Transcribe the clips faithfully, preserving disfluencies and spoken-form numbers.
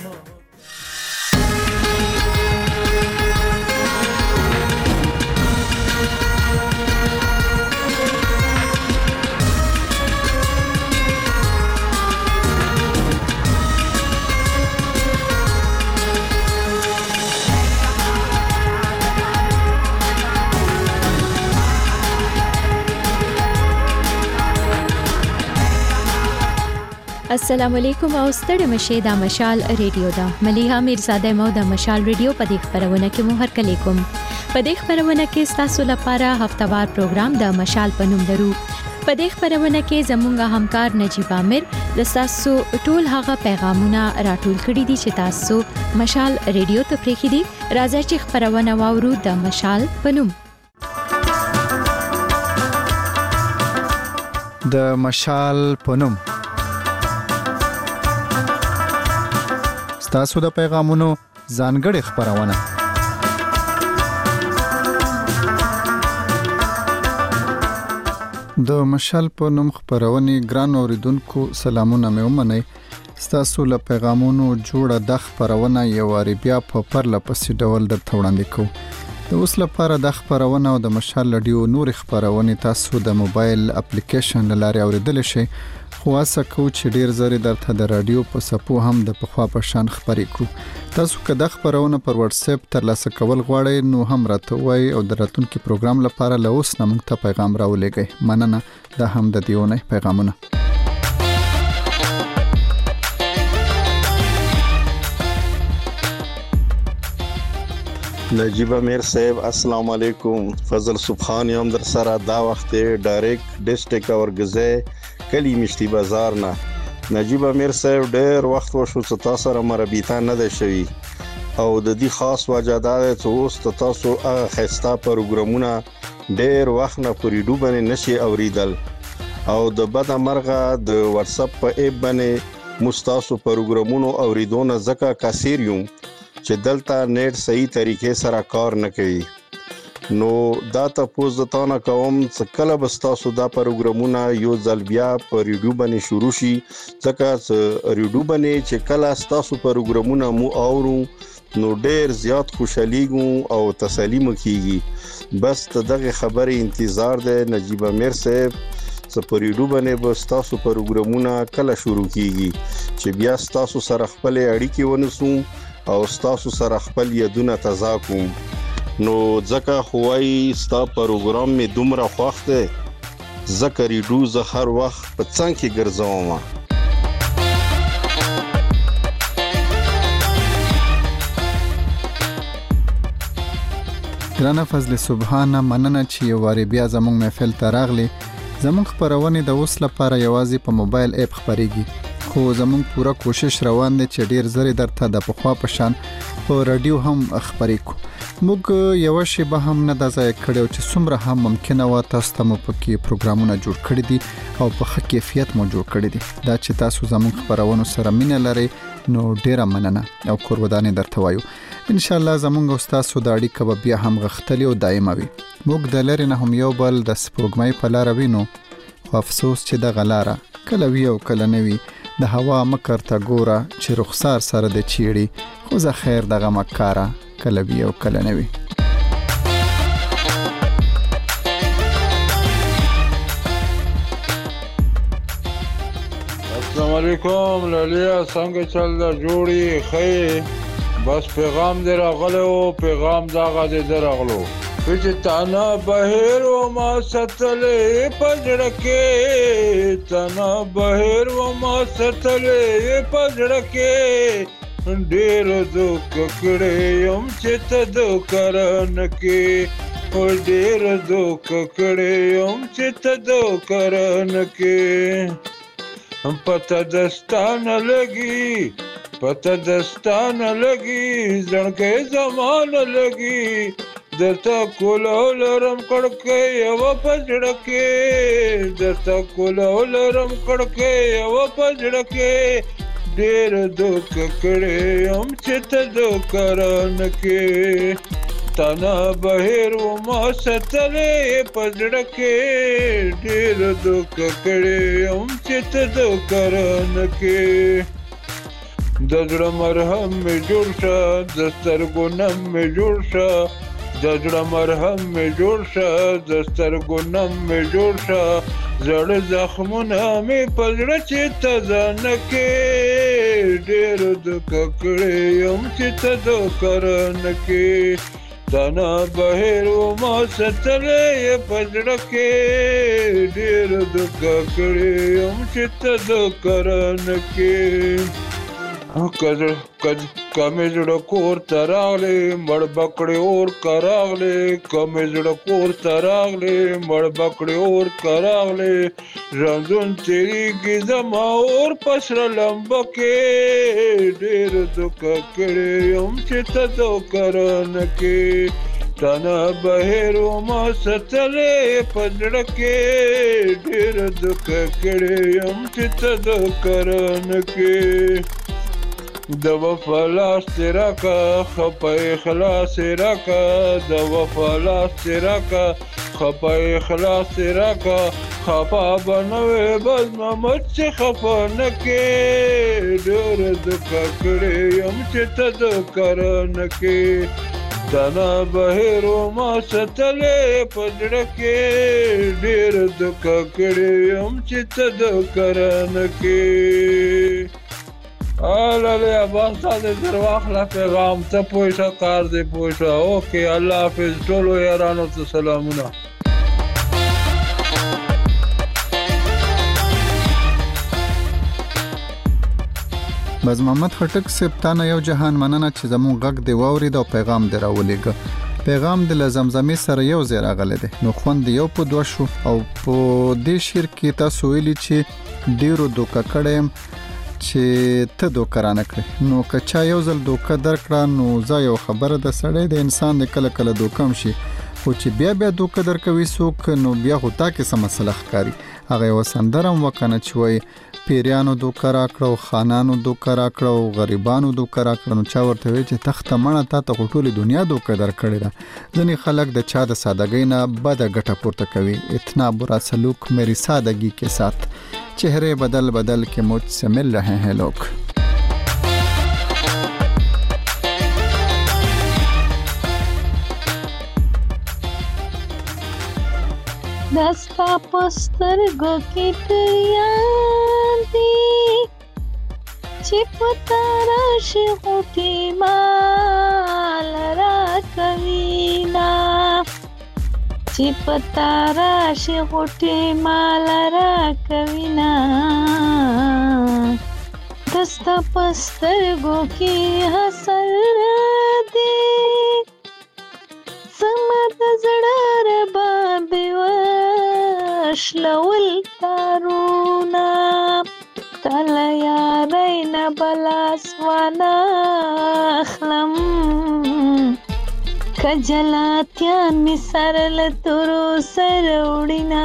السلام علیکم او ستړي مشه د مشال ریډیو دا مليها میرزاده مو د مشال ریډیو په دې خبرونه کې مو هر کله کوم په دې خبرونه کې تاسو لپاره هفتوار پروګرام د مشال په نوم درو په دې خبرونه کې زموږه همکار نجيب عامر د تاسو ټول هغه پیغامونه راټول کړي دي چې تاسو مشال ریډیو ته پریخي دي راځي چې خبرونه واورو د مشال په نوم د مشال په نوم تاسو د پیغامونو ځانګړي خبرونه د مشال په نوم خبرونه ګران اوریدونکو سلامونه مې ومنئ تاسو له پیغامونو جوړه د خبرونه یو واری بیا په پرله پسې ډول درته وړاندې کوم د اوس لپاره د خبرونه او د مشال رادیو نور خبرونه تاسو د موبایل اپلیکیشن لارې اوریدل شئ خو اسه کو چې ډیر زری درته د رادیو په سپو هم د پخوا په شان خبرې کړو تاسو که د خبرونه پر واتس اپ ترلاسه کول غواړئ نو هم راته وای او د راتلونکي پروګرام لپاره له اوس نه موږ ته پیغام راولېږئ مننه دا هم د دیونه پیغامونه نجیب امیر صاحب السلام علیکم فضل سبحان یم در سره دا وخت ډایرکټ ډیسټریکټ اورګزه کلی مشتي بازار نه نجیب امیر صاحب ډېر وخت وشو چې تاسو سره مرابطه نه ده شوی او د دې خاص وجه دا ده چې اوس تاسو هغه خسته پروګرامونه ډېر وخت نه پوری ډوبنه نشي اوریدل او د بد مرغه د واتس اپ په ایپ باندې مستاسو پروګرامونو اوریدونه زکه کاسیریوم چې دلته نیټ صحیح طریقې سره کار نه کوي نو دا تاسو د تاسو کوم چې کله بس تاسو دا پروګرامونه یو ځل بیا په ریډیو باندې شروع شي ځکه چې ریډیو باندې چې کله تاسو پروګرامونه مو اورو نو ډېر زیات خوشاليږم او تسلی مو کیږي بس دغه خبره انتظار ده نجیب امیر صاحب چې په ریډیو باندې بس تاسو پروګرامونه کله شروع کیږي چې بیا تاسو سره خپل اړیکې ونسو او تاسو سره خپل یادونه تازه کوم نو ځکه خوای ستا پروګرام می دومره خوښ ده ذکر ریډو زه هر وخت په څنګ کې ګرځوم ګرانه فضل سبحانه مننه چې یو واری بیا زموږ محفل ته راغلی زموږ خبرونه د اوس لپاره یوازې په موبایل اپ خبريږي خو زموږ پوره کوشش روان دي چې ډیر زری درته د پخوا په شان په رادیو هم خبرې کو موږ یو شی به هم نه د ځای کړو چې څومره هم ممکنه و تاسو ته مو پکې پروګرامونه جوړ کړی دي او په ښه کیفیت مو جوړ کړی دي دا چې تاسو زموږ خبرونه سره مینه لرئ نو ډیره مننه او قرباني درته وایو ان شاء الله زموږ استادو د اړیکه به بیا هم غختلی او دایمه وي موږ د لری نه هم یو بل د سپوږمۍ په لار وینو خو افسوس چې د غلاره کله وی او کله نه وی د هوا مکر ته ګوره چې رخسار سره د چیړي خو زه خیر دغه مکاره کله وی او کله نه وی السلام علیکم لالیا څنګه چل دا جوړي خې بس پیغام دې راغلو پیغام دا غاده درغلو چې تانا بهر و ما ستلې پجړکه تانا بهر و ما ستلې پجړکه ډېر دوک کړې يم چې ته دو کرن کې او ډېر دوک کړې يم چې ته دو کرن کې پته دستانه لګي پته دستانه لګي ځنکه زمانه لګي درتا کولا لرم کڑکے یو پجڑکے درتا کولا لرم کڑکے یو پجڑکے ډیر دوک کړي ام چې دو کرانکه تنا بهر و ما ستلې پجړکه ډیر دوک کړي ام چې دو کرانکه د زړه مرهم مې جوړ شه د سترګو نم مې جوړ شه د زړه مرهم مې جوړ شه د سترګو نم مې جوړ شه زړه زخمونه مې په زړه چې تازه نه کې ډېر دوکه کړی یم چې ته دوکه رانه کې تانا بهر وما ستلی یې په زړه کې ډېر دوکه کړی یم چې ته دوکه رانه کې کمې زړه کور ته راغلی مړ بکړې اور که راغلی کمې زړه کور ته راغلی مړ بکړې اور که راغلی ژوندون تېرېږي زما اور په سره لمبه کې ډېر دوکه کړی یم چې ته دوکه رانه کې تانا بهر وما ستلی په زړه کې ډېر دوکه کړی یم چې ته دوکه رانه کې د وفا لاس دې راکه خپه اخلاص دې راکه د وفا لاس دې راکه خپه اخلاص دې راکه خفه به نه وې بس محمد چې خفه نه کې ډېر دوکه کړی یم چې ته دوکه رانه کې تانا بهر وما ستلی په زړه کې ډېر دوکه کړی یم چې ته دوکه رانه کې آلالی عباس تا دې در واخله پیغام ته پوه شه کار دې پوه شه اوکې الله حافظ ټولو یارانو ته سلامونه باز محمد خټک صاحب تا نه یو جهان مننه چې زموږ غږ دی واورید او پیغام دی راولېږه پیغام د لزمزمې سره یو ځای راغلی دی نو خوند یو په دوه شو او په دې شعر کې تاسو ویلي چې ډېرو دوکه کړی یم چې ته دوکه رانه کړې نو که چا یو ځل دوکه درکړه نو زه یو خبره د سړی د انسان د کله کله دوکه هم شي خو چې بیا بیا دوکه درکوي څوک نو بیا خو تا کې څه مسله ښکاري هغه یوه سندره هم وه که نه چې وایي پیریانو دوکه راکړه او خانانو دوکه راکړه او غریبانو دوکه راکړه نو چا ورته وایي چې تخته مړه تا ته خو ټولې دنیا دوکه درکړې ده ځینې خلک د چا د سادګۍ نه بده ګټه پورته کوي اتنا برا سلوک میری سادگی کے ساتھ چہرے بدل بدل کے مجھ سے مل رہے ہیں لوگ دستا پسترګو کې تیان دي چې پتا راشي غوټي مال را کوینا چې پتا راشي غوټي مال را کوینا دستا پسترګو کې حسر دي سمد زړه رباب وشلول تارونا تلا یارینا بلاس وانا اخلم کجلاتیان می سرل تورو سروڑینا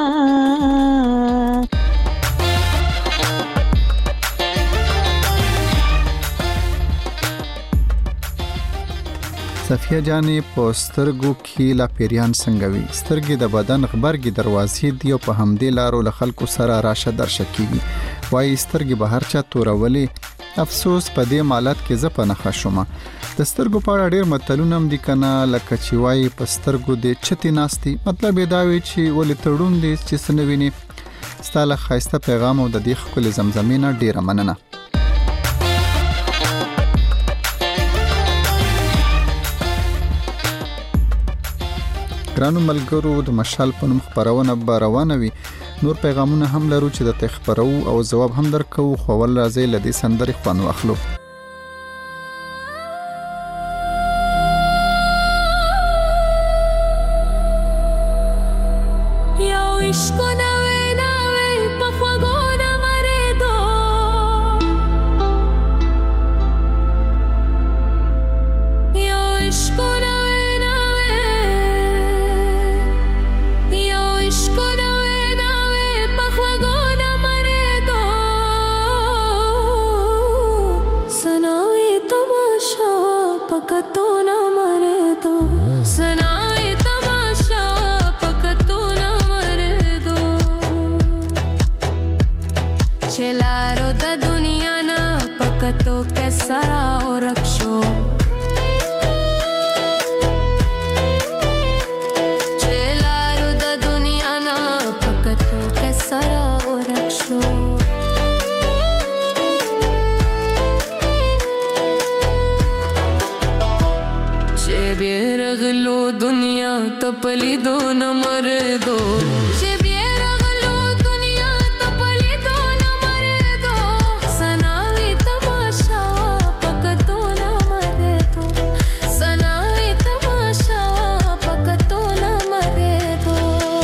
صفیه جانې په سترګو کې لا پیریان څنګه وي سترګې د بدن غبرګي دروازې دی او په همدې لارو له خلکو سره راشه درشه کیږي وایي سترګې به هر چا تورولې افسوس په دې مالت کې زه په نښه شومه د سترګو په اړه ډېر متلونه هم دي که نه لکه چې وایي په سترګو دې چتې ناستې مطلب یې دا وي چې ولې تړون دی چې څه نه وینې ستا له ښایسته پیغام او د دې ښکلې زمزمې نه ډېره مننه ګرانو ملګرو د مشال په نوم خپرونه به روانه وي نور پیغامونه هم لرو چې د تخبرو او جواب هم درکو خو ول راځي لدی سندري خوان واخلو یو عشق نوې نوې په فغونه مره دو یو عشق पकतो ना मरे दो सुनाए तमाशा पकतो ना मरे दो चलारो द दुनिया ना पकतो تپلی دو نمر دو شبیر غلو دنیا تپلی دو نمر دو سناوی تماشا پکتو نمر دو سناوی تماشا پکتو نمر دو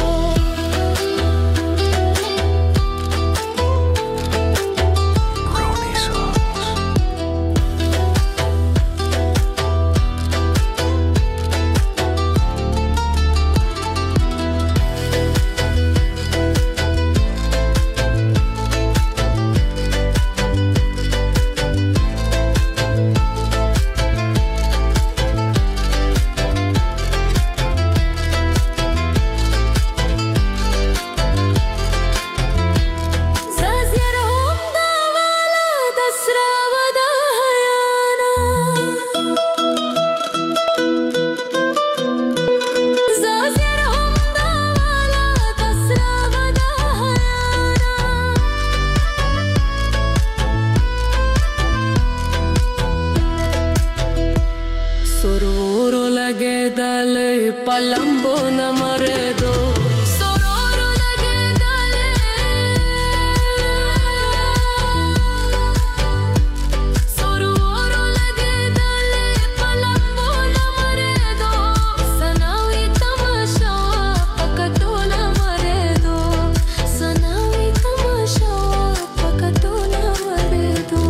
पलंबो न मरे दो सोरोरो लगे डाले सोरोरो लगे डाले पलंबो न मरे दो सनावी तमाशा पकतो न मरे दो सनावी तमाशा पकतो न मरे दो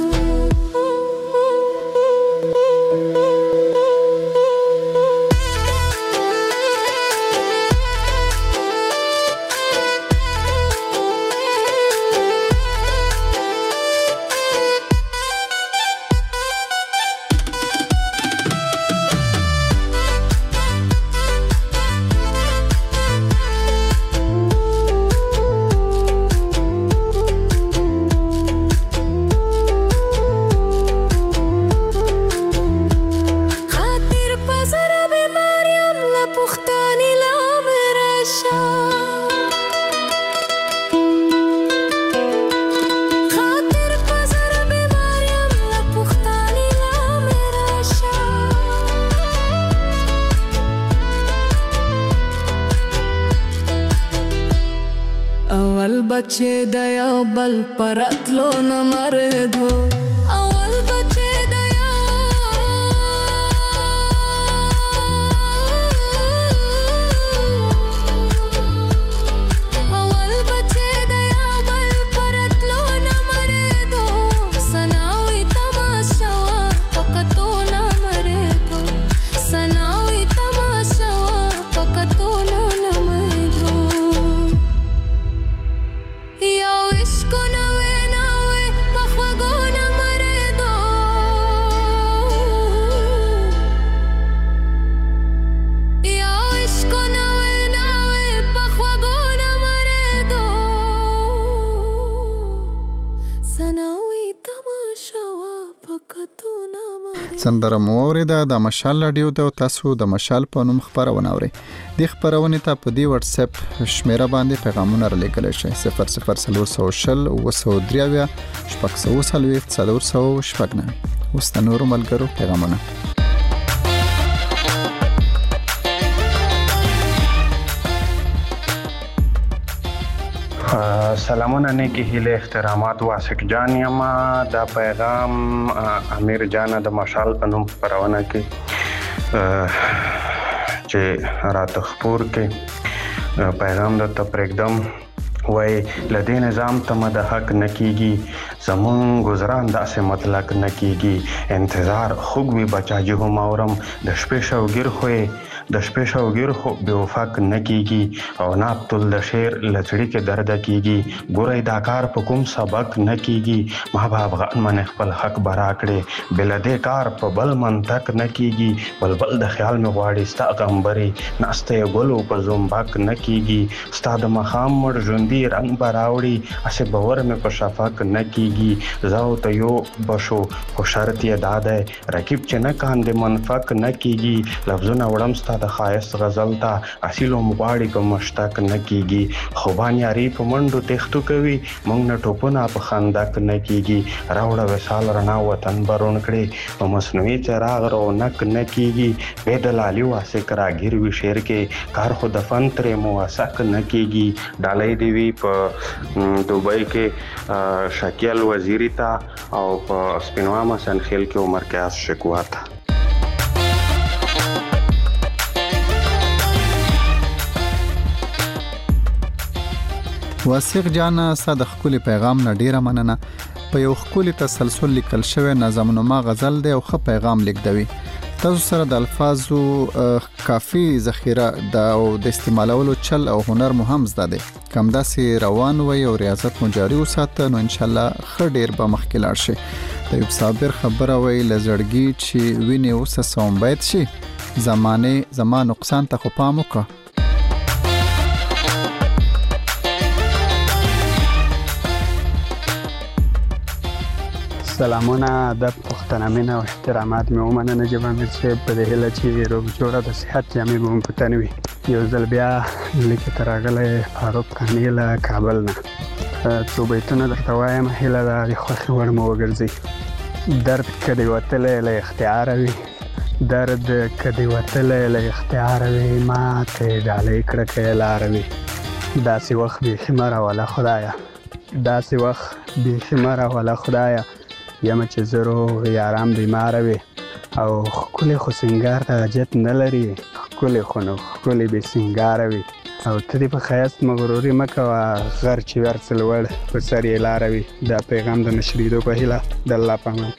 बच्चे दया बल परत लो न मर दो अवल बच्चे दया अवल बच्चे दया बल परत लो न मर दो सनावी तमाशा पकतो न मर दो सनावी तमाशा पकतो न मर दो या इश्को नवे नवे पखवगो न मरे दो या इश्को नवे नवे पखवगो न मरे दो सनावी तमाशा पकतो न मरे سندره مو اوریده د مشال رادیو د تاسو د مشال په نوم خبرونه اوري د خبرونه ته په دی واتس اپ شمیره باندې پیغامونه را لیکل شي صفر صفر صفر سوشل او سو دریاویا شپږ سو سلويخت څلور سو شپږ نه اوس د نورو ملګرو پیغامونه سلامونه نیکی هیله احترامات واسق جان یما دا پیغام امیر جان د مشال په نوم خبرونه کې چې رات خبر کې پیغام د تپریکدم وای لدې نظام ته مد حق نکېږي زمون گزاران داسې مطلق نکېږي انتظار خوګ وی بچا جو ماورم د شپې شوګر خوې د شپې شوګر خو به وفاق نکېږي او نابتل د شعر لچړي کې درد کېږي ګورې دا کار په کوم سبق نکېږي ما باب غن من خپل حق برا کړې بل دې کار په بل منطق نکېږي بلبل د خیال مې غواړي ستا غمبري ناسته ګلو په زومبک نکېږي ستا د مخام مړ ژوندۍ رنگ براوړي اسه باور مې په شفاق نکېږي زاو ته یو بشو خو شرط یې داده رکیب چې نه کاندې منفق نکېږي لفظونه وړم ستا ستا د خایست غزل ته اصیل مغواړي که مشتاق نه کیږي خوبان یاري په منډو تختو کوي مونږ نه ټوپونه په خندق نه کیږي راوړه وصال رڼا وطن برون کړي په مصنوعي چراغ رونق نه کیږي بې دلالي واسک راګیر وي شعر کې کار خو د فن ترې موثق نه کیږي ډالۍ دی وی په دوبۍ کې شکیل وزیری ته او په سپینوامه سنخیل کې عمر قیاس شکوا ته. واسق جانا صد خپل پیغام نه ډیره مننه. په یو خپل تسلسل لیکل شوی نظمنما غزل دی او خ پیغام لیکدوي. تاسو سره د الفاظو کافي ذخیره د او د استعمالولو چل او هنر مهم زده دی. کم داسې روان وي او ریاضت مو جاری وساته نو ان شاء الله خ ډیر به مخکې لاړ شي. د یو صابر خبره وي لزړګي چې ویني اوس سوم باید شي زمانه زمان نقصان ته خو پام وکړه. سلامونه ادب پښتنه مینه او احترامات مې ومننه جبا مې چې په دې هیله چې روغ جوړه د صحت جامې به مو پته نه وي. یو ځل بیا لیکې ته راغلی فاروق قانع له کابل نه څو بیتونه درته وایم هیله ده د خوښې وړ مو وګرځي. درد که دې وتلی له اختیاره وي درد که دې وتلی له اختیاره وي ما ته یې ډالۍ کړه که یې لاره وي. داسې وخت بیخي مه راوله خدایه داسې وخت بیخي مه راوله خدایه یمه چې زه روغ یاران بیماره وي او ښکلې خو سینګار ته حاجت نه لري ښکلې خو نو ښکلې بې سینګاره وي او ته دې په ښایست مغروري مه کوه غر چې هر څه لوړ په سر یې لاره وي. دا پیغام د نشریدو په هیله د الله په امان.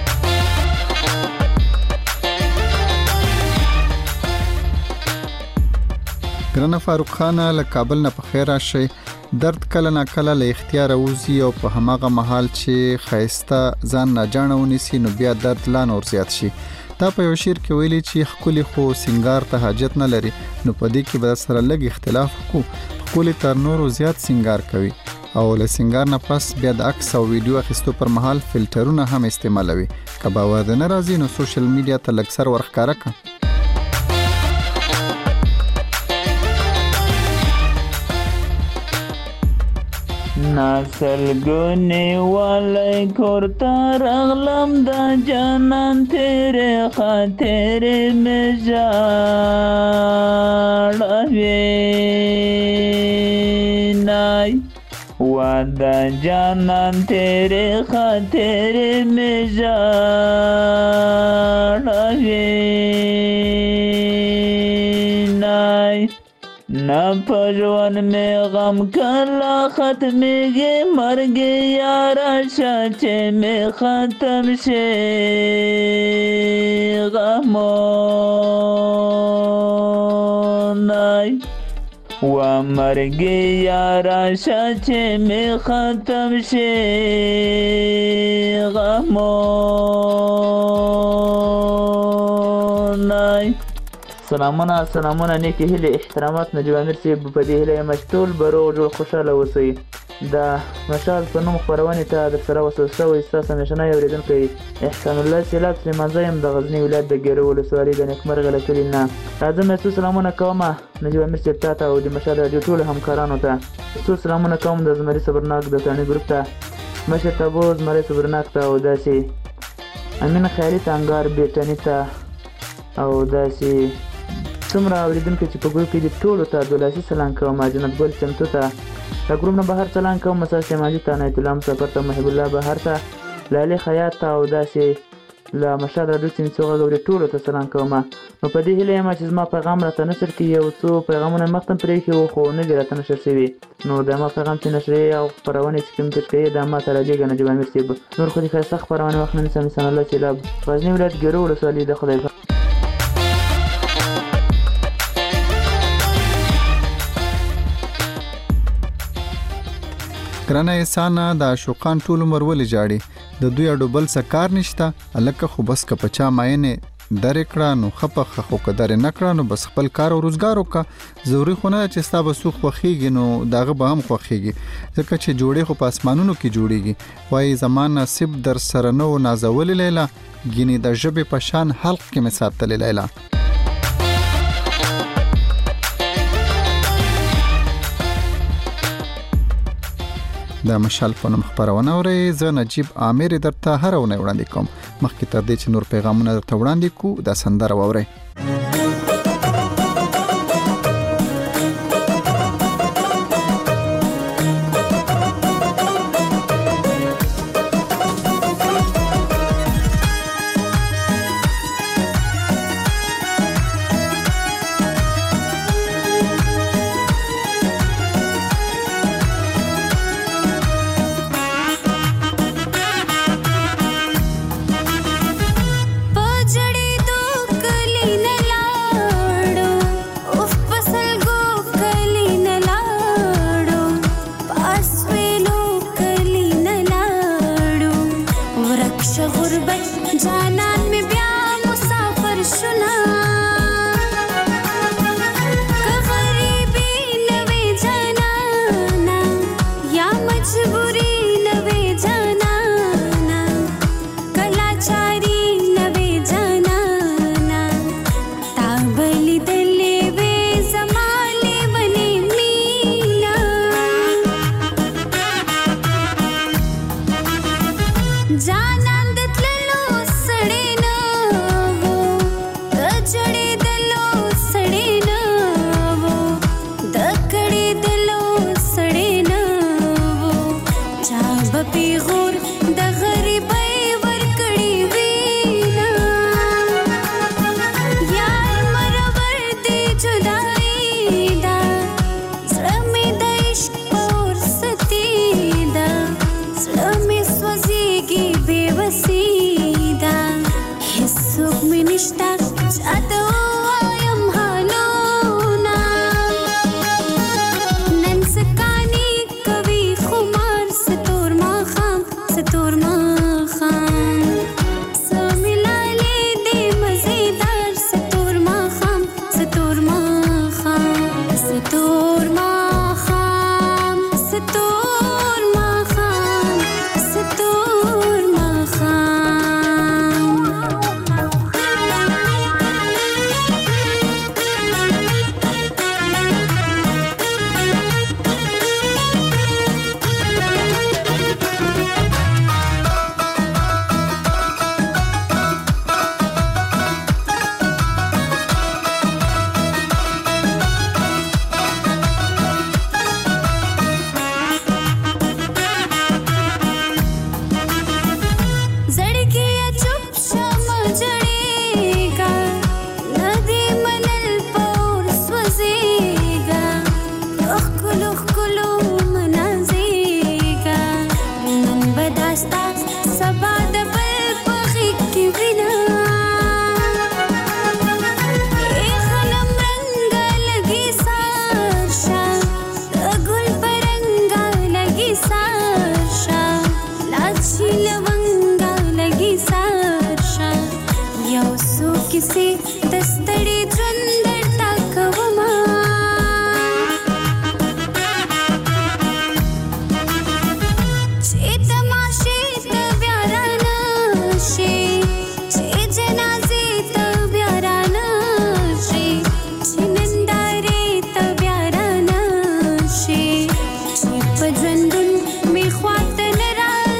ګرانه فاروق خان له کابل نه په خیر راشئ. درد کله نا کله له اختیار اوزي او په هماغه محل چې خایسته ځان نه جاڼه ونیسي نو بیا درد لا نور زیات شي. دا په یو شعر کې ویلي چې خپل خو سنگار ته حاجت نه لري نو په دې کې به سره لګ اختلاف وکړو. خپل تر نورو زیات سنگار کوي او له سنگار نه پس بیا د عکس او ویډیو اخیستو پر مهال فلټرونه هم استعمالوي. که باور نه راځي نو سوشل میډیا ته لږ سر ورښکاره کړه. ناسلگونی والی کرتا رغلم دا جانان تیرے خاطر میں جاڑوی نائی وادا جانان تیرے خاطر میں جاڑوی نائی ना परवन में गम कला ختمगी मरगी यारा शाचे में ख़त्म शे गमो नाई व मरगी यारा शाचे में ख़त्म शे गमो नाई. سلامونه سلامونه نیکی هیله احترامات نجیب امیر صاحب په دې هیله یم چې ټول به روغ جوړ خوشحاله اوسئ. د مشال په نوم خپرونې ته در سره وصل شوی ستاسو همیشنی اورېدونکی احسان الله سیلاب سلیمانزی یم د غزني ولایت د ګیرو ولسوالۍ د نیکمرغه له کلي نه. راځم یو څو سلامونه کوم نجیب امیر صاحب ته او د مشال راډیو ټولو همکارانو ته. څو سلامونه کوم د زمري صبرناک د تڼۍ ګروپ ته مشر تابو زمري صبرناک ته او داسې امین خیالي تانګار بیټني ته او داسې څومره اوریدونکو چې په ګروپ کې دي ټولو ته دولاسي سلام کوم. جنت ګل چمتو ته د ګروپ نه بهر سلام کوم. مساج سیماجي ته عنایت الله مسافر ته محب الله بهر ته لالي خیاط ته او داسې له مشال راډیو سیمې څو غږ اوري ټولو ته سلام کوم. نو په دې هیله یم چې زما پیغام راته نشر کړي. یو څو پیغامونه مخته پرېښي وو خو نه دي راته نشر شوي نو د ما پیغام چې نشرې او خپرونې چې کوم پېښ کوي دا ما ته رالیږه نجیب امیر صاحب. نور خو دې ښایسته خپرونې وخت نه نیسم. احسان الله سیلاب غزني ولایت ګیرو ولسوالۍ د خدای ګرانه احسانه د عاشقان ټول عمر ولې جاړي د دوی اډو بل څه کار نشته الکه خو بس که پچا ماینه درې کړه نو خپه خو که درې نه کړه نو بس خپل کار او روزګار وکړه. ضروري خو نه چې ستا به څوک خوښېږي نو دغه به هم خوښېږي ځکه چې جوړې خو په اسمانونو کې جوړېږي. وایي زما نصیب در سره نه و نازولې لیلا ګینې د ژبې په شان حلق کې مې ساتلې لیلا. د مشال په نوم خبرونه اوري. زه نجیب عامر درته هر ونه وړاندې کوم. مخکې تر دې چې نور پیغامونه درته وړاندې کو د سندره ووري.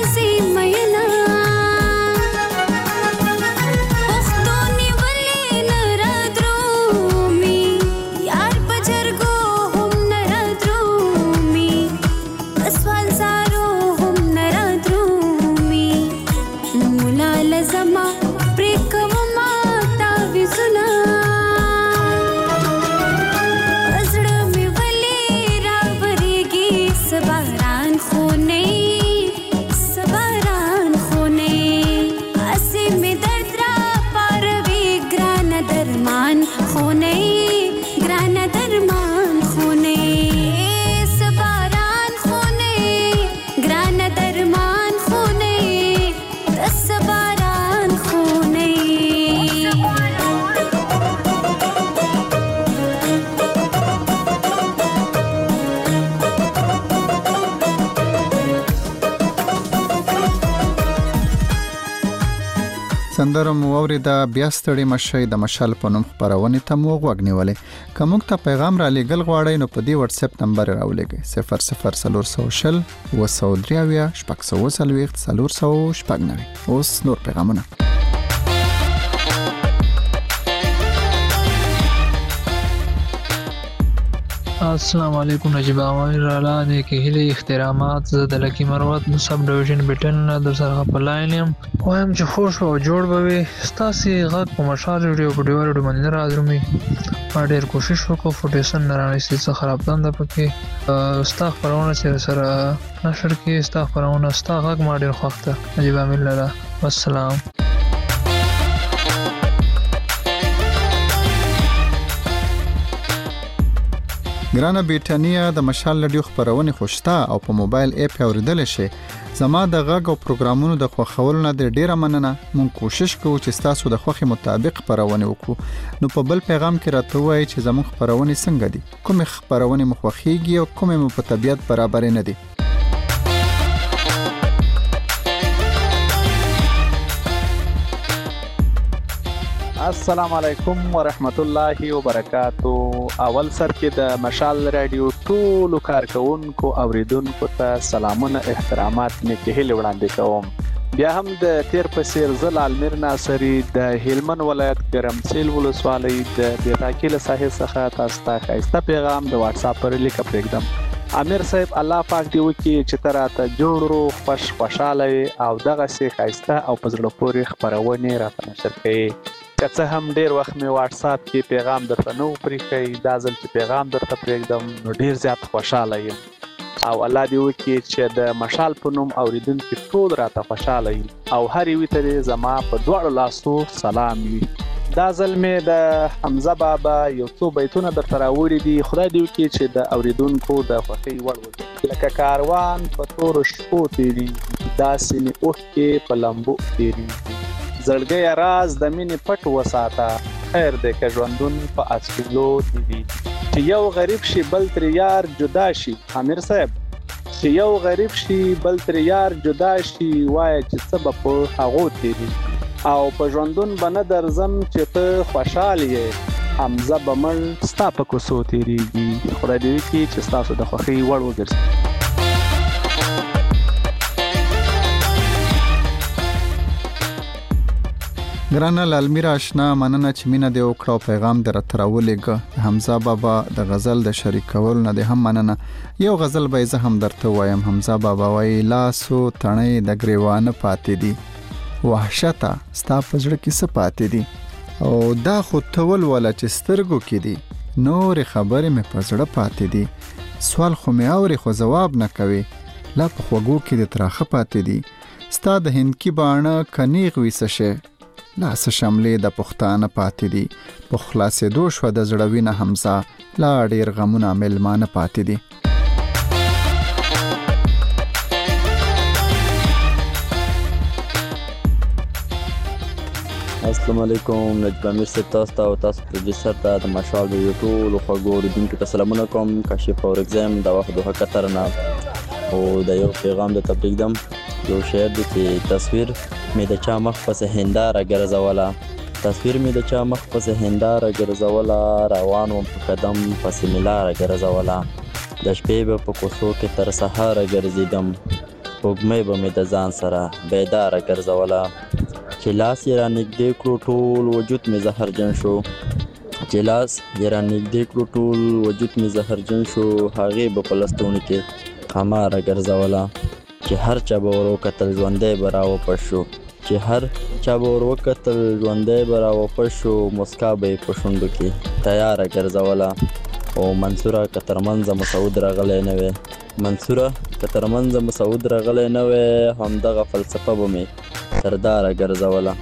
پښتون ولې سندره مو اوریده بیا ستړي مشئ د مشال په نوم خپرونې ته مو غوږ نیولې که موږ ته پیغام را لیږل غواړئ نو په دې واتس اپ نمبر راولېږئ صفر صفر څلور سوه شل اوه سوه درې اویا شپږ سوه اوه څلوېښت څلور سوه شپږ نوي. اوس نور پیغامونه. السلام علیکم نجیب امان رالا نیکی هیلی احترامات زه د لکی مروت نو سب ډیویژن بیټن در سره په لاین یم وایم چې خوش او جوړ به وي ستاسې غږ په مشال ریډیو په ډیوه ریډیو باندې نه راځرومي ما ډېر کوشش وکړو خو ټیسن نه رانیستي څه خراب دنده پکې ستا خپرونه چې سره نشر کې ستا خپرونه ستا غږ ما ډېر خوښ ده نجیب امان رالا. والسلام. ګرانه بریټانیا د مشال رادیو خبرونه خوشته او په موبایل اپ اوریدل شي. زما د غږ او پروګرامونو د خوښولو نه ډیره مننه. مونږ کوشش کوو چې تاسو د خوښي مطابق خبرونه وکړو. نو په بل پیغام کې راته وایي چې زموږ خبرونه څنګه دي، کوم خبرونه مو خوښيږي او کوم مو په طبيعت برابر نه دي. السلام علیکم ورحمت الله وبرکاتو. اول سر کې د مشال رادیو ټولو کارکونکو اوریدونکو ته سلامونه احترامات نیکې هیلې وړاندې کوم. بیا هم د تیر په څیر زه لالمیر ناصري د هلمند ولایت ګرمسیل ولسوالۍ د بیتاکي له ساحې څخه تاسو ته ښایسته پیغام د واتس اپ پر لیکه پرېږدم. امیر صاحب الله پاک دې وکړي چې ته راته جوړ روغ خوش خوشحاله او دغسې ښایسته او په زړه پورې خپرونې راته نشر کړې. که څه هم ډیر وخت مې واتس اپ کې پیغام درته نو پرېښی، دا ځل چې پیغام درته پرېږدم نو ډیر زیات خوشحاله یم او الله دې وکړي چې د مشال په نوم اوریدونکي ټول راته خوشحاله وي او هر یوې ته دې زما په دواړو لاسو سلام وي. دا ځل مې د حمزه بابا یو څو بیتونه درته راوړي دي. خدای دې وکړي چې د اوریدونکو د خوښۍ وړ وګرځي. لکه کاروان په تورو شپو تېرېږي، داسې مې اوښکې په لمبو تېرېږي. زړګی راز د مینې پټ وساته، خیر دی که ژوندون په اسپیلو تېرېږي. چې یو غریب شي بل ترې یار جدا شي، امیر صاحب چې یو غریب شي بل ترې یار جدا شي، وایه چې څه به په هغو تېرېږي. او په ژوندون به نه درځم چې ته خوشحال یې، حمزه به مړ ستا په کوڅو تېرېږي. خدای دې وکړي چې ستاسو د خوښۍ وړ وګرځي. ګرانه لالمیر آشنا مننه چې مینه دې وکړه او پیغام دې راته راولېږه. حمزه بابا د غزل د شریکولو نه دې هم مننه. یو غزل به زه هم درته وایم. حمزه بابا وایي لاسو تڼۍ د ګریوانه پاتې دي، وحشته ستا په زړه کې څه پاتې دي، او دا خو تول ولا چې سترګو کې دي، نورې خبرې مې په زړه پاتې دي. سوال خو مې اورې خو ځواب نه کوي، لا په خوږو کې دې تراخه پاتې دي. ستا د هندکي باڼه کنیغ وي څه شی، لا څه شملې د پښتانه پاتې دي. په خلاصېدو شوه د زړه وینه حمزه، لا ډېر غمونه میلمانه پاتې دي. السلام علیکم نجیب امیر صاحب، تاسو ته او تاسو پروډیوسر ته د مشال رادیو ټولو خوږو اورېدونکو ته سلامونه کوم. کاشف اورګزم د وخت دوه کتر نه او د یو پیغام د تبلیغ یو شعر دی چې تصویر مې د چا مخ پسې هنداره ګرځوله، تصویر مې د چا مخ پسې هنداره ګرځوله، روان وم په قدم پسې مې لاره ګرځوله، د شپې به په کوڅو کې تر سهاره ګرځېدم، سپوږمۍ به مې د ځان سره بیداره ګرځوله، چې لاس یې رانږدې کړو ټول وجود مې زهرجن شو، چې لاس یې رانږدې کړو ټول وجود مې زهرجن شو، هغې به په لستوڼي کې خماره ګرځوله، چې هر چا به ور وکتل ژوندی به راوپش شو، چې هر چا به ور وکتل ژوندی به راوپش شو، مسکا به یې په شونډو کې تیاره ګرځوله. او منصوره که تر منځه مسعود راغلی نه وی، منصوره که تر منځه مسعود راغلی نه وی، همدغه فلسفه به مې سرداره ګرځوله.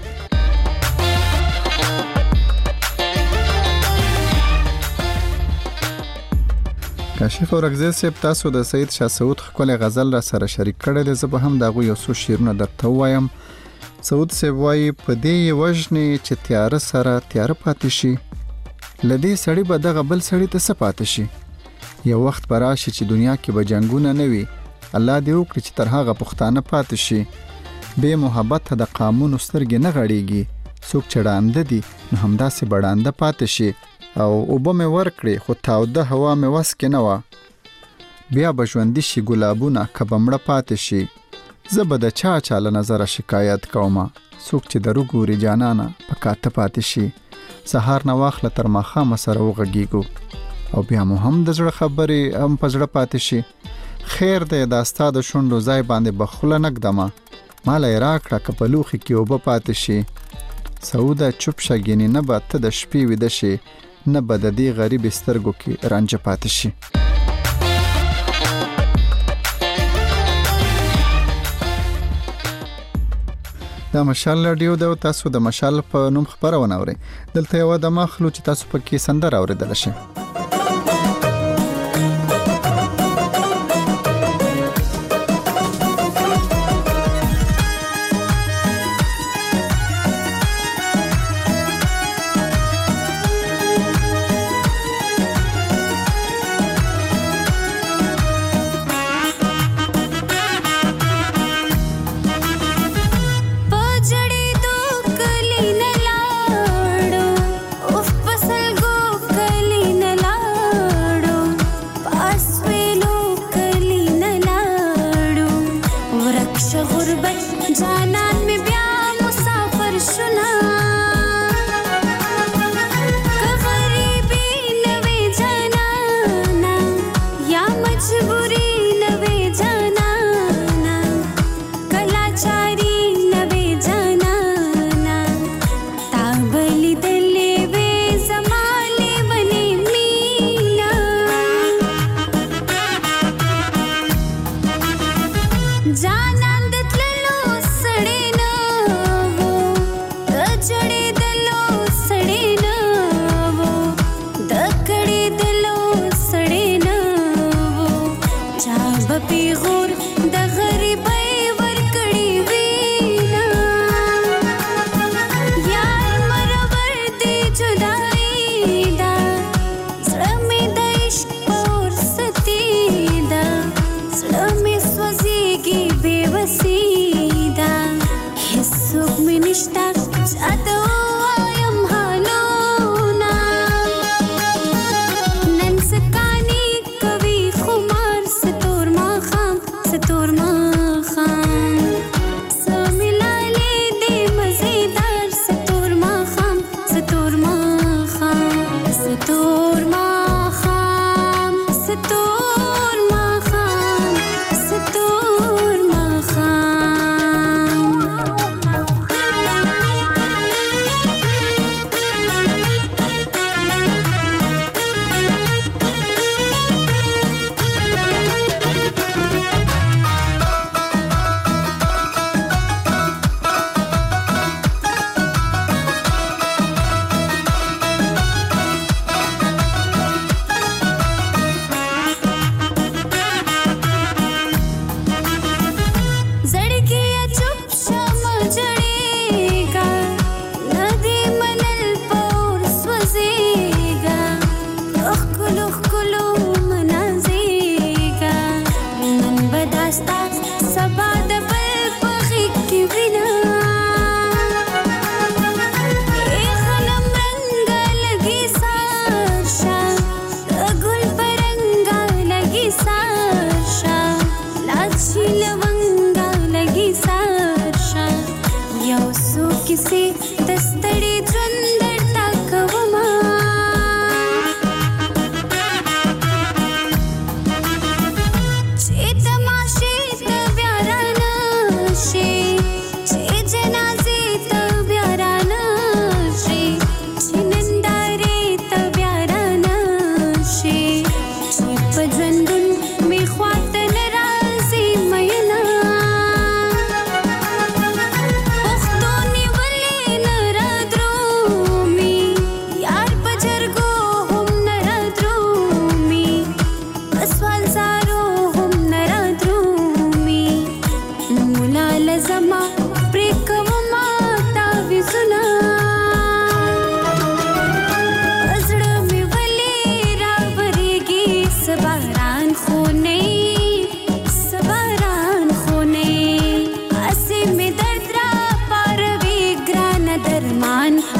کاشف اورګزی صاحب، تاسو د سید شاه سعود ښکلی غزل را سره شریک کړی دی. زه به هم د هغوی یو څو شعرونه درته ووایم. سعود صاحب وایي په دې یې وژنې چې تیاره سره تیاره پاتې شي، له دې سړي به دغه بل سړي ته څه پاتې شي. یو وخت به راشي چې دنیا کې به جنګونه نه وي، الله دې وکړي چې تر هغه پښتانه پاتې شي. بې محبت د قامونو سترګې نه غړېږي. څوک چې ړانده دي نو همداسې به ړانده پاتې شي او اوبه مې ورکړې خو تاوده هوا مې وس کې نه وه. بیا به ژوندي شي ګلابونه که به مړه پاتې شي. زه به د چا چا له نظره شکایت کومه. څوک چې در وګوري جانانه په کاته پاتې شي. سهار نه واخله تر ماښامه سره وغږیږو او بیا مو هم د زړه خبرې هم په زړه پاتې شي. خیر دی دا ستا د شونډو ځای باندې به خوله نه ږدمه. ماله یې راکړه که په لوښي کې اوبه پاتې شي. سعوده چوپ شه ګینې نه به ته د شپې ویده شي نه به د دې غریبې سترګو کې رانجه پاتې شي. دا مشال رادیو ده او تاسو د مشال په نوم خبرونه اورئ. دلته یوه دمه اخلو چې تاسو پکې سندره اورېدلی شئ. कली न लाड़ो उफ पसल गो कली न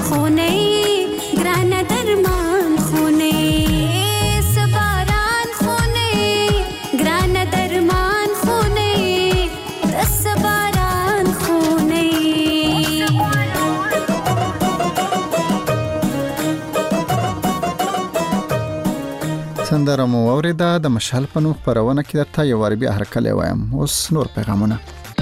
خونه ګران درمان خونه سباران خونه ګران درمان خونه سباران خونه سندره مو اوریده د مشال په نوم خپرونه کې درته یو وار بیا هرکلی وایم. اوس نور پیغامونه.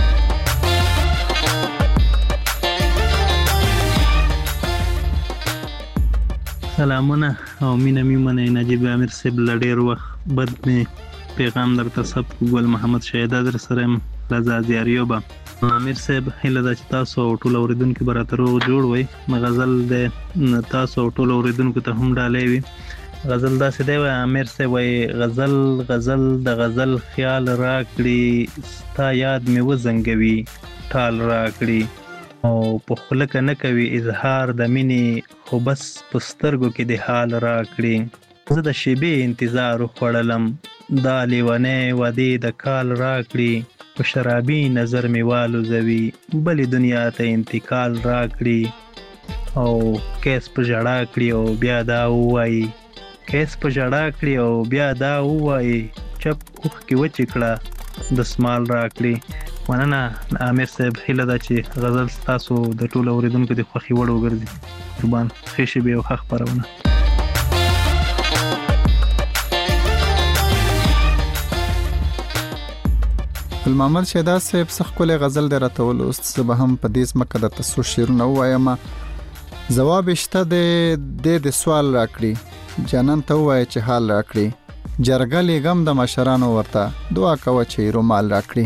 سلامونه او مینه میمنه نجیب امیر صاحب لډیر وخت بد می پیغام درته سب ګل محمد شهیدا در سره لزا زیاریوبه امیر صاحب هله د تاسو ټول اوریدونکو براترو جوړ وي غزل د تاسو ټول اوریدونکو ته هم ډالې وي. غزل دا څه دی امیر صاحب وای غزل غزل د غزل خیال راکړي ستا یاد می وزنګوي ټال راکړي او په خلک نه کوي اظهار د مینې خو بس پسترګو کې د حال راکړي. زه د شیبې انتظار خوړلم دا لیونې ودې د کال راکړي په شرابي نظر می والو زوي بلې دنیا ته انتقال راکړي او کیس په جړا کړي او بیا دا وایي کیس په جړا کړي او بیا دا وایي چپ اوخ کې وچ کړه د سمال راکړي. مننه امیر صاحب هله دا چې غزل تاسو د ټول اوریدونکو د خوښي وړ وګرځي. قربان خېشي به وخت خبرونه. محمد شهدا صاحب څخه کولې غزل درته ولوست زه به هم په دې ځمکه د تاسو شعرونه وایم. جواب شته د دې د سوال راکړي جانان ته وایي چې حال راکړي جرګه لګم د مشرانو ورته دعا کوه چې رومال راکړي.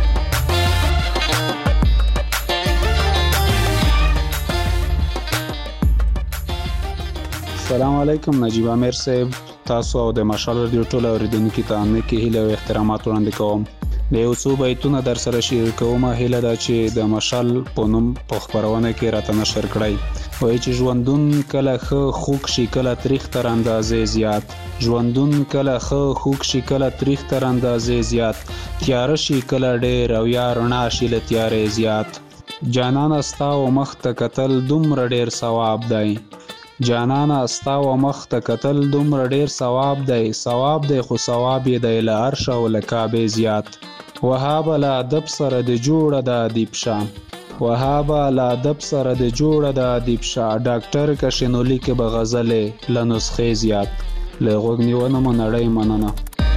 السلام علیکم نجیب امیر صاحب تاسو او د مشال رادیو ټول اوریدونکو ته نیکی هیله او احترامات وړاندې کوم. د یو څو بیتونه در سره شیر کوم هیله دا چې د مشال په نوم په خبرونه کې راته نشر کړئ. وایي چې ژوندون کله ښه خوږ شي کله تریخ تر اندازې زیات ژوندون کله ښه خوږ شي کله تریخ تر اندازې زیات تیاره شي کله ډېر او یا رڼا شي له تیارې زیات جانانه ستا و مخ ته کتل دومره ډېر ثواب دی جانانه ستا و مخ ته کتل دومره ډېر ثواب دی ثواب دی خو ثواب یې دی له عرش او له کعبې زیات وهابه له ادب سره د جوړه د ادیب شاه وهابه له ادب سره د جوړه د ادیب شاه ډاکټر کشنولی کې به غزلې له نسخې زیات له غوږ نیونه مو نړۍ مننه.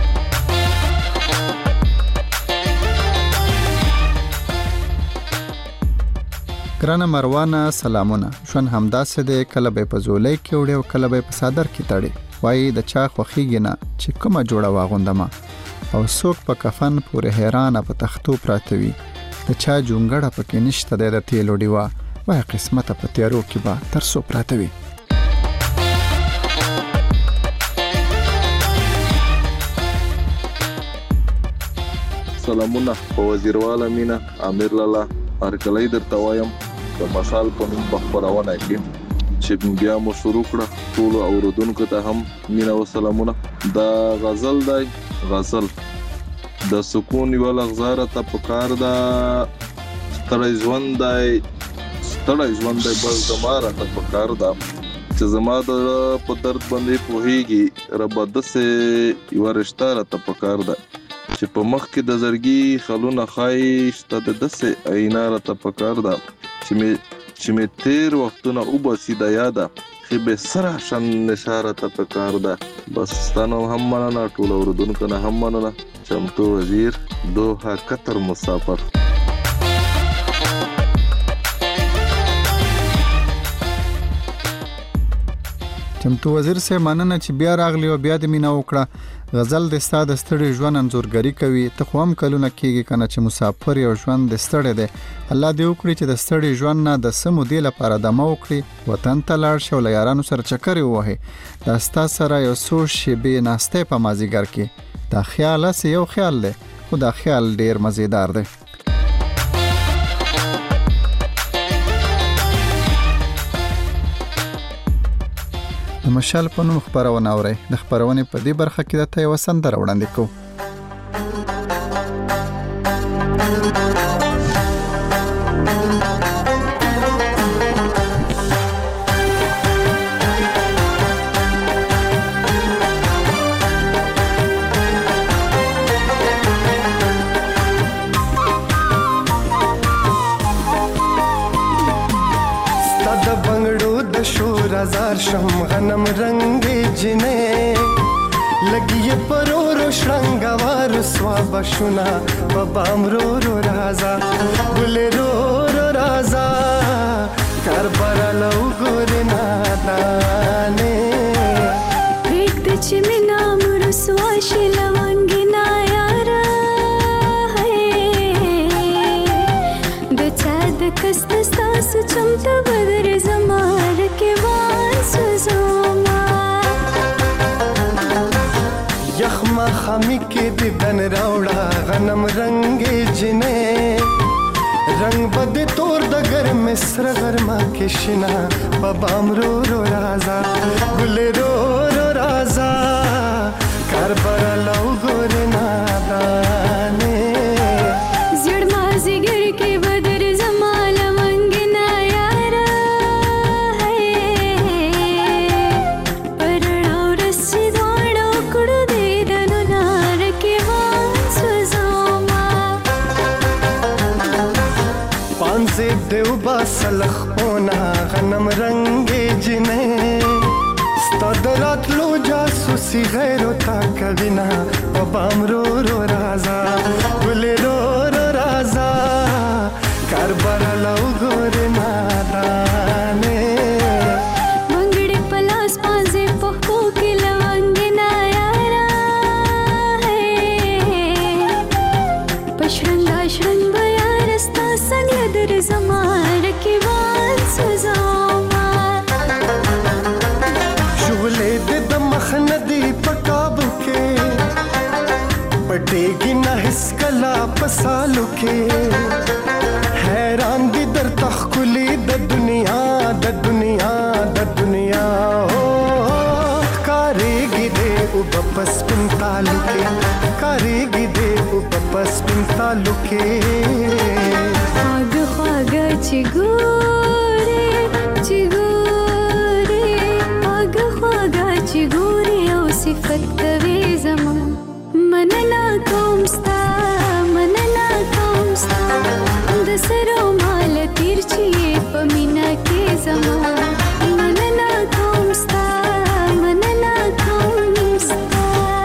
ګرانه مروانه سلامونه. ژوند همداسې دی کله به په زولۍ کې وړي او کله به په صادر کې تړي. وایي د چا خوښیږي نه چې کومه جوړه واغوندمه او څوک په کفن پورې حیرانه په تختو پراته وي د چا جونګړه پکې نشته دی د تیلو ډیوه وایي قسمته په تیارو کې به تر څو پراته وي. سلامونه په وزیرواله مینا امیر لالا هرکلی درته وایم د مشال په نوم په خپرونه کې چې بیا مو شروع کړه ټول اوریدونکو ته هم مینا او سلامونه. دا غزل دی غزل د سکون یو لغزاره ته پکار دا ستړی ژوند دی ستړی ژوند دی بس زماره ته پکار دا چې زما د په درد باندې پوهیږي رب دسه یو رشتہ ته پکار دا چې په مخ کې د زړګي خلونه خای شته د دسه عیناره ته پکار دا چې می چې می تیر وختونه او بسې د یاده خې به سره شن نشاره ته پکار دا بس ستانو هم مننه ټول اوریدونکو نه هم مننه. چمتو وزیر دوحه قطر مسافر. چمتو وزیر سه مننه چې بیا راغلی او بیا د مینا وکړه. غزل د ستاد ستړي ژوند انزورګری کوي ته خو هم کلونه کېږي کنه چې مسافر یو ژوند د ستړي دی. الله دې وکړي چې د ستړي ژوند نه د سمو دی لپاره دمه وکړي وطن ته لاړ شو له یارانو سره چکر ووهي دا ستا سره یو څو شیبې ناستې په مازیګر کې دا خیال اس یو خیال دی خو دا خیال ډیر مزیدار دی. د مشال په نوم خبرونه اورئ. د خبرونې په دې برخه کې درته یوه سندره وړاندې کوو. بنگړو د شور هزار شم غنم رنگې جنې لګي پرورو شرنګوار سوا بشنا ببام رو رو رازا ګل رو رو رازا کربلا لو ګورنا دانه پرېږ د چې مې نام رسوا شي لونګینا یاره د چا د کست ستاسو چمته بدر زما رکبان سوزوما یخما خمی کې د دن راوړه غنم رنگې جنې رنگ بد تور د ګرم سر غرما کې شنا ببام رو رو رازا ګل رو رو رازا کربلا لو ګورنا دانه زړ ما زګر کې بدر زما لونګینا یاره پرړاو رسې دوړو کړو دې دنو نار کې وان سوزوما پانځه دیو باسلخ پونا غنم رنگې جنې ستادرات لو جاسوسي غیرو تا کوینا ببام رو رو رازا ګل رو رو رازا کربلا لو ګورنا دانه منګړې پلاس پانځه پخو کې لونګینا یاره پښرنګا شرنګ بیا رستا څنګه در زما رکې وان سوزوما شغلې د مخ ندی پکابو کې پټېږي نه هیڅ کلا پسالو کې حیران دي در تخکلی د دنیا د دنیا د دنیا هو کارېږي دې او بپس پنتالو کې کارېږي دې او بپس پنتالو کې خواږه خواږه چې ګورې چې ګورې خواږه خواږه چې ګورې او صفت کوي زما مننه کوم ستا مننه کوم ستا د سرو مال تیر چې په مینا کې زما مننه کوم ستا مننه کوم ستا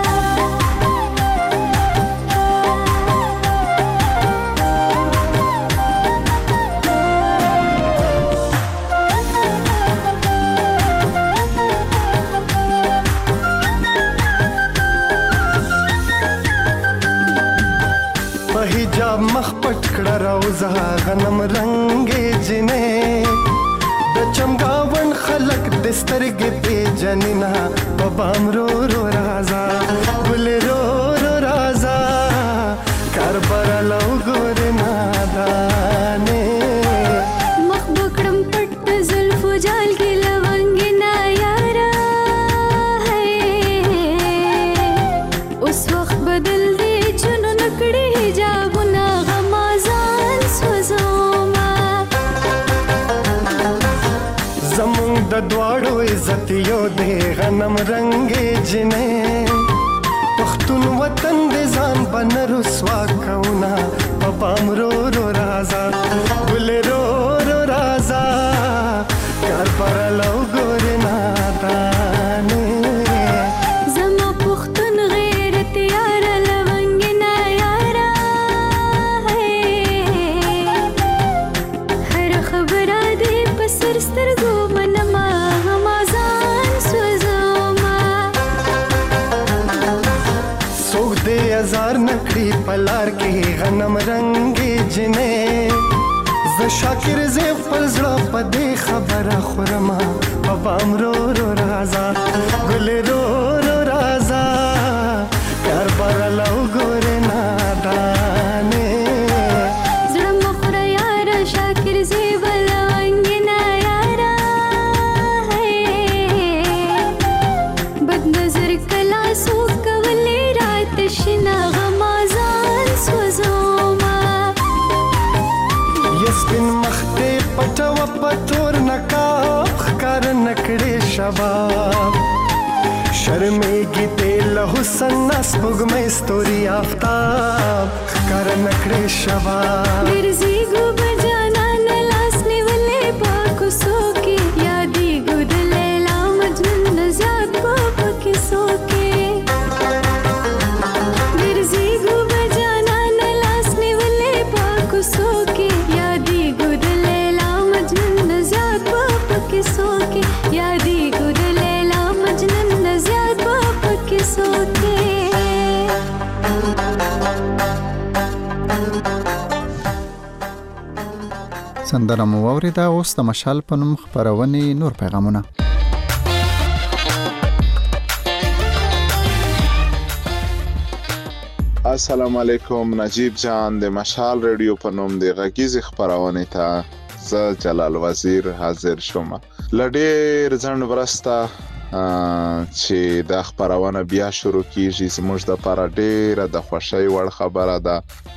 په حجاب مخ پټ کړه روزه غنم رنگې جنې د چمګاون خلق د سترګې پیجنینا ببام رو رو رازا ګل رو رو رازا کربلا لو ګورنا دانه مخ بکړم پټ زلفو جال کې لونګینا یاره اوس وخت بدل دی چونو نکړي حجابونه غمازان سوزوما زمون د دواړو عزت یو دی غنم رنگې جنې پښتون وطن دې ځان بن رسوا کونا ببام رو رو رازا ګل رو رو رازا کربلا لو ګورنا دانه زما پښتون غیرت یاره لونګینا یاره هر خبره دې په سر سترګو منما غمازان سوزوما څوک دې هزار نکړي پلار کې غنم رنگې جنې ز شاکر زه پر زړه په دې خبره خورما ببام رو رو رازا ګل رو رو رازا کربلا لو ګورنا دانه زړه مخوره یاره شاکر زیب لونګینا یاره بد نظر کلا سوک کولی رات شنا غمازان سوزوما یسپن مخته پټو پتور نقاب خکار نکړې شباب شرمېږي دې له حسن سپوږمۍ ستوري آفتاب خکار نکړې شباب ګرځېږو به جانان لاس نیولې پاکو څوکې سندره مو واوریده. اوس د مشال په نوم خپرونې نور پیغامونه. السلام علیکم. نجیب جان د مشال رادیو په نوم د غږیز خپرونې ته زه جلال وزیر حاضر شوم. لډیر ځند ورسته چې د خپرونه بیا شروع کیږي زموږ د لپاره ډیره د خوشحالۍ وړ خبره ده.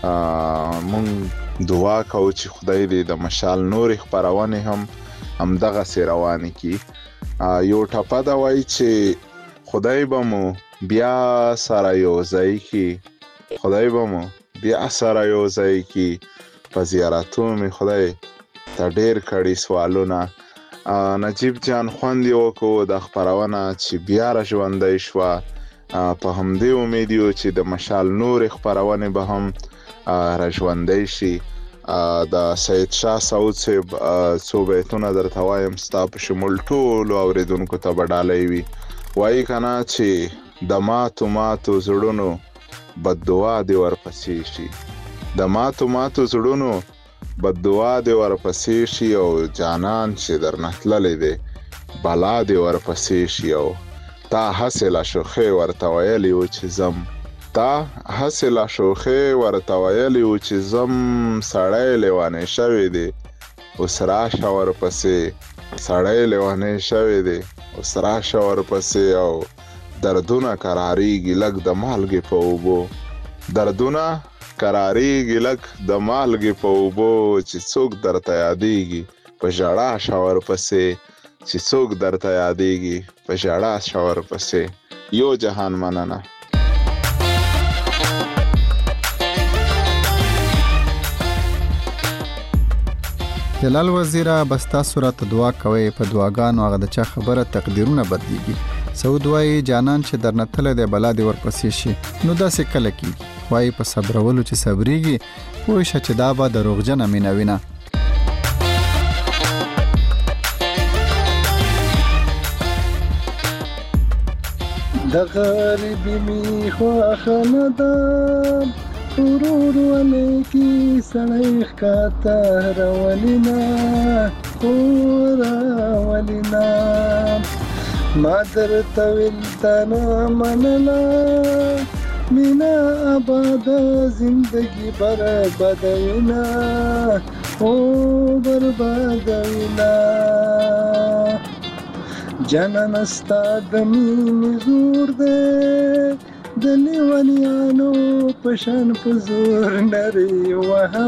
مونږ دعا کوو چې خدای دې د مشال نور خپرونه هم همدغه سي روانه کی. یو ټپه دا وایي چې خدای به مو بیا سره یو ځای کی، خدای به مو بیا سره یو ځای کی، په زیارتونو می خدای ته ډیر کړي سوالونه. نجیب جان خوند یو کو د خبرونه چې بیا را ژوندۍ شو. په همدې امید یو چې د مشال نور خبرونه به هم را ژوندۍ شي. د سید شاه سعود صاحب څو بیتونه درته وایم ستا په شمول ټولو اوریدونکو ته به ډالۍ وي. وایي کنه چې د ماتو ماتو زړونو بد دعا دې ورپسې شي، د ماتو ماتو زړونو بد دعا دې ورپسې شي، او جانان چې درنه تللی دی بلا دې ورپسې شي. او تا هسې لا شوخۍ ورته ویلي و چې ځم، تا هسې لا شوخۍ ورته ویلي و چې ځم، سړی لیونی شوی دی اوس راشه ورپسې، سړی لیونی شوی دی اوس راشه ورپسې. او دردونه قراریږي لږ د مالګې په اوبو، دردونه قراریږي لږ د مالګې په اوبو، چې څوک درته یادیږي په ژړا شاور پسې، چې څوک درته یادیږي په ژړا شاور پسې. یو جهان مننه. جلال وزیره بس تاسو راته دعا کوئ. په دعاګانو هغه د چا خبره تقدیرونه بدلیږي. سعود وایي جانان چې درنه تللی دی بلا دې ورپسې شي. نو داسې کله کېږي؟ وایي په صبرولو چې صبریږي پوه شه چې دا به دروغجنه مینه وینه. د غریبي می خوښه نه ده، ورور ولې کې سړی ښکته راولي نه، خو راولي نه. ما درته ویل تا نه منله، مینا آباد زندگی بربادوي نه، او بربادوي نه. جانان ستا د مینې زور دی، د لیونیانو په شان په زور نرې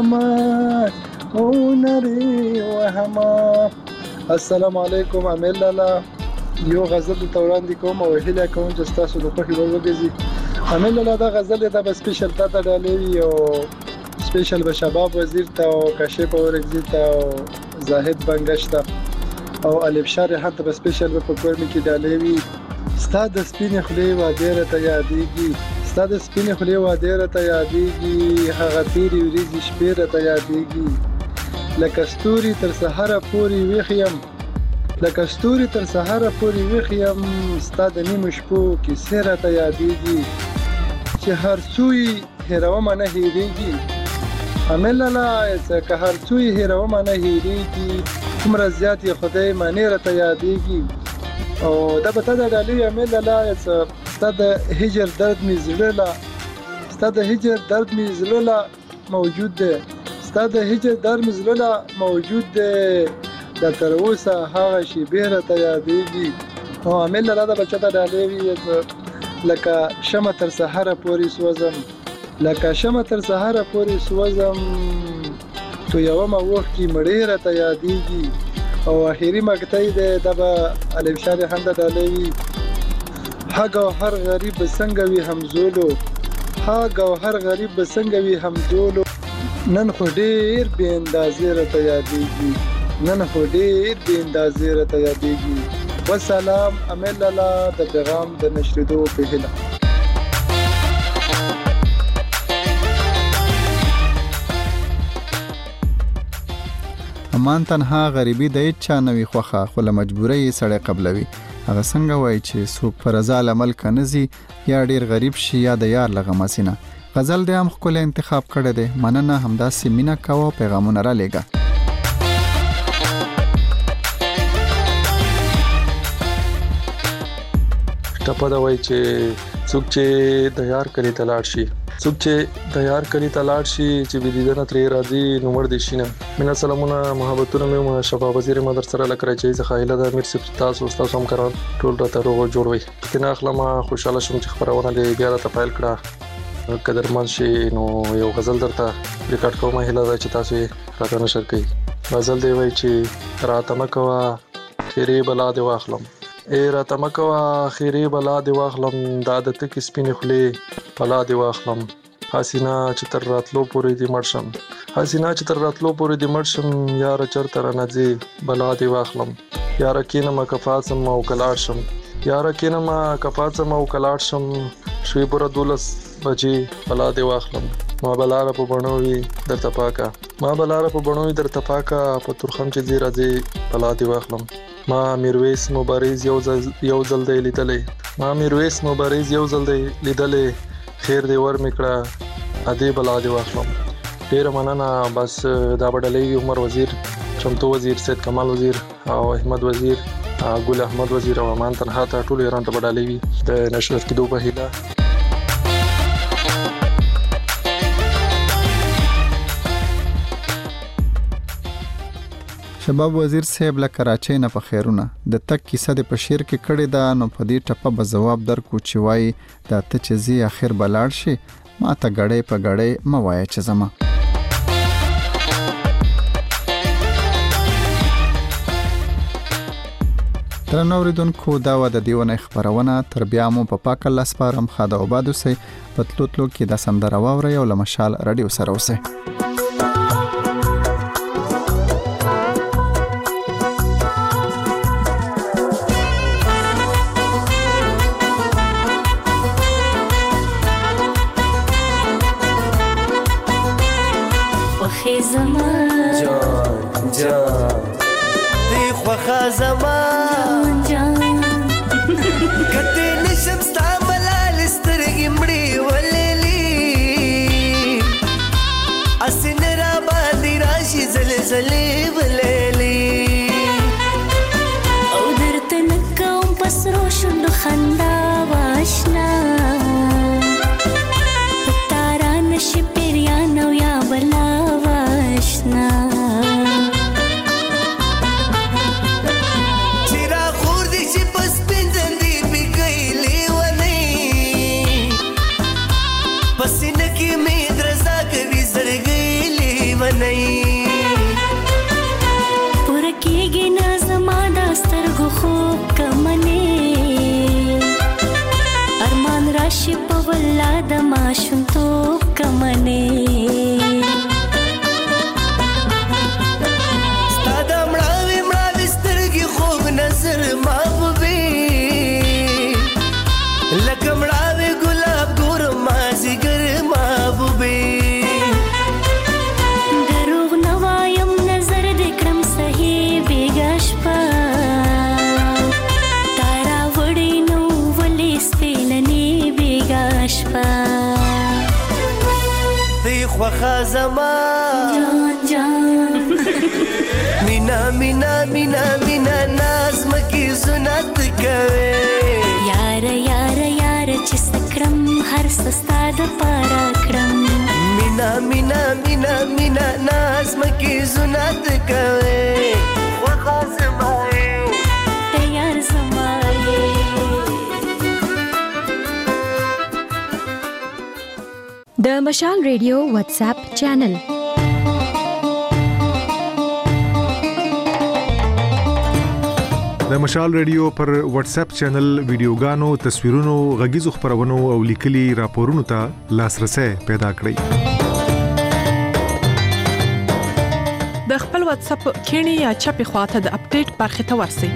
وهمه او نرې وهمه. السلام علیکم. امیل لالا یو غزل ته وړاندې کوم او هیله کوم چې ستاسو د خوښې وړ وګرځي. امیل لالا دا غزل ته به سپیشل تا ته ډالۍ وي، او سپیشل به شباب وزیر ته او کاشف اورګزي ته او زاهد بنګش ته او الف شاه ریحان ته به سپیشل په کورمي کې ډالۍ وي. ستا د سپینې خولې وعدې راته یادېږي، ستا د سپینې خولې وعدې راته یادېږي، هغه تېرې ورځې شپې راته یادېږي. لکه ستوري تر سهاره پورې ویښ یم، لکه ستوري تر سهاره پورې ویښ یم، ستا د نیمو شپو کیسې راته یادېږي، چې هر څو یې هېرومه نه هېرېږي. امیل لالا که هر څو یې هېرومه نه هېرېږي، څومره زیات یې خدای معنی راته یادېږي. او دا به تا د ډالۍ امیل لالا ستا د هجر درد مې زړه لا، ستا د هجر درد مې زړه لا موجود دی، ستا د هجر درد مې زړه لا موجود دی، دا تر اوسه هغه شیبې راته یادېږي. او امیل لالا دا به چاته ډالۍ وي، لکه شمه تر سهاره پورې سوځم، لکه شمه تر سهاره پورې سوځم، تویومه اوښکې مړې راته یادېږي. او اخري مقطع دی دا به الف شاه ریحان ته ډالۍ وي. ها ګوهر غریب به څنګه وي همزولو، ها ګوهر غریب به څنګه وي همزولو، نن خو ډېر بې اندازې راته یادېږي، نن خو ډېر بې اندازې راته یادېږي. والسلام. امیل لالا د پیغام د نشریدو په هیله. امان تنها غریبي د هیچا نه وي خوښه، خو له مجبورۍ یې سړی قبلوي. هغه څنګه وایي چې څوک په رضا له ملکه نه ځي، یا ډېر غریب شي یا د یار له غمه سینه. غزل دې هم ښکلی انتخاب کړی دی. مننه. همداسې مینه کوه، پیغامونه را لېږه. ټپه دا وایي چې څوک چې د یار کلی ته لاړ شي څوک چې د یار کلی ته لاړ شي چې بيدیدنه ترې راځي نو مړ دي شینه مینا سلامونه محبتونه مې شفا وزیر مدر سره لکه چې زخایله د امیر سپ تاسو تاسو هم کران ټول راته روغ جوړوي کله اخلمه خوشاله شوم چې خبرونه دې بیا راته فایل کړه قدرمن شي نو یو غزل درته ریکارډ کوم هله دا چې تاسو راته نشر کړئ غزل دی وایي چې راته مکوا خیری بلا دی واخلم اے راته مکوا خیری بلا دی واخلم د عادت کې سپینې خلې بلا دی واخلم حسینا چې تر راتلو پورې دی مرشم حسینا چې تر راتلو پورې دی مرشم یار چرته را نځي بلا دی واخلم یار کینم کفاسم او کلاړ شم یار کینم کفاسم او کلاړ شم شوی پورا دولس بجې بلا دی واخلم ما بلاره په بڼوي درته پاکا ما بلاره په بڼوي درته پاکا په ترخم چې زیرا دی بلا دی واخلم ما میرویس مبارز یو ځل یو ځل دی لیدلې ما میرویس مبارز یو ځل دی لیدلې خیر دی ور میکړه ادي بلا دی واخلم ډیر مننه بس دا بدلې عمر وزیر چمتو وزیر سید کمال وزیر او احمد وزیر ګل احمد وزیر او امان تنها ته ټول ایران ته بدلې د نشر کېدو په هیله شباب وزیر صاحب له کراچۍ نه په خیرونه د تک کیسه د پشیر کې کړي دا نو په دې ټپه به جواب درکو چې وای دا ته چې زی اخر بلاړ شي ما ته غړې په غړې موای چې زما تر نو ریدونکو دا و د دیونه خبرونه تر بیا مو په پاک الله سپارم خاده وبادو سي پتلوتلو کې د سندره واوري او لمشال رادیو سره اوسه جان جان دی خوخه زمان جان کته نشم ستا ملال سترګې مړې ولېلې اسن را باندې راشي زلزلې ولېلې او درته نکوم پسرو شوند خندا واشنا تارا نشي پیریان او یا بلا واشنا د ماشوم تو کمنه ستاد مړاوي مړاوي سترګي خوب نظر محبوبي لکه مړاوي ګلاب ګور مازیګر محبوبي دروغ نوایم نظر دکړم صحیح بیګش پا تارا وړي نو ولې سپینني بیګش پا خوخه زمان جان جان مینا مینا مینا مینا نازم کی زنت کوي یار یار یار چې سکرم هر سستا د پاره کړم مینا مینا مینا مینا نازم کی زنت کوي خوخه زمان یار زمان د مشال ریډیو واتس اپ چینل د مشال ریډیو پر واتس اپ چینل ویډیوګانو تصویرونو غږیزو خبرونو او لیکلي راپورونو ته لاسرسي پیدا کړئ د خپل واتس اپ کینی یا چپی خواته د اپډیټ برخه ته ورسئ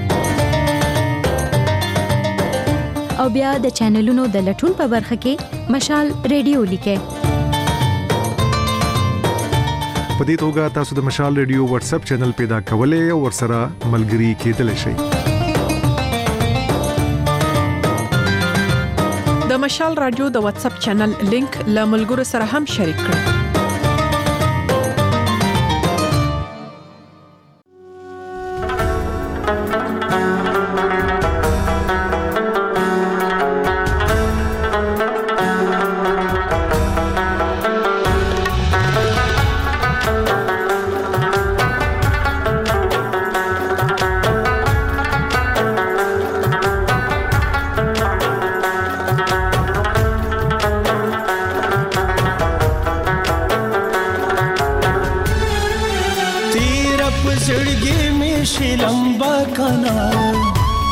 او بیا د چینلونو د لټون په برخه کې مشال ریډیو لیکئ په دې توګه تاسو د مشال ریډیو واتس اپ چینل پیدا کولای او ورسره ملګري کېدلی شئ د مشال رادیو د واتس اپ چینل لینک له ملګرو سره هم شریک کړئ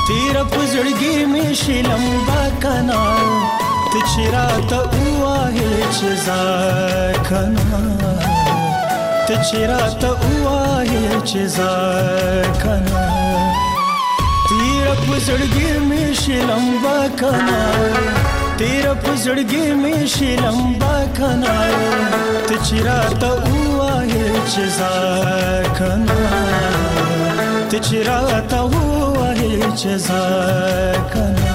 تیر پزړګي می شلمبا کنا ته چیرته وایې چې ځکنا ته چیرته وایې چې ځکنا تیر پزړګي می شلمبا کنا تیر پزړګي می شلمبا کنا ته چیرته وایې چې ځکنا ته چیرته وایې چې ځکنا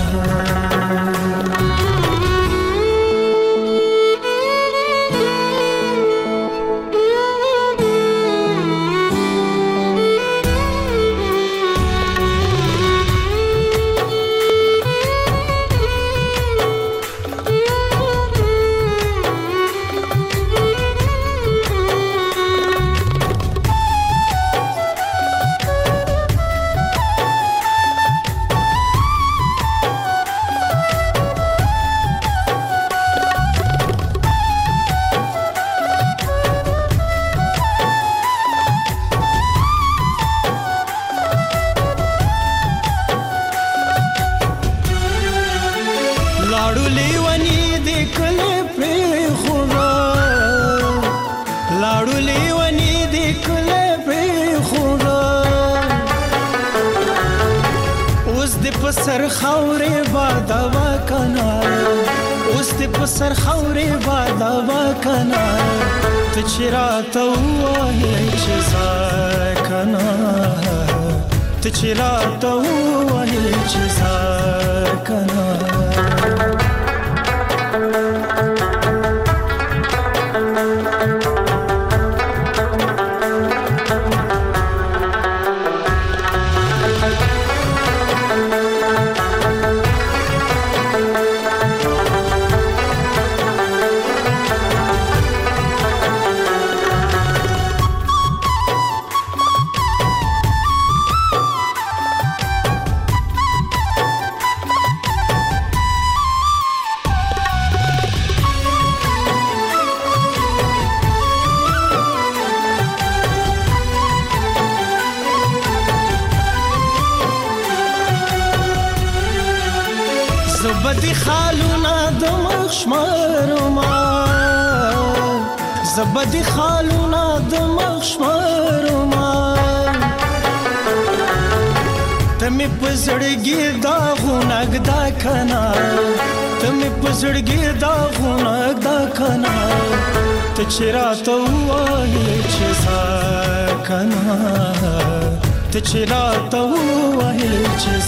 سر خورې بادوا کنا اوس دې په سر خورې بادوا کنا ته چیرته وایې چې ځکنا ته چیرته وایې چې ځکنا زبدي خالونه د مخشمرما زبدي خالونه د مخشمرما تمه پزړګي دا غونګ دا کنا تمه پزړګي دا غونګ دا کنا ته چیرته وایې چې ځکنا ته چیرته وایې چې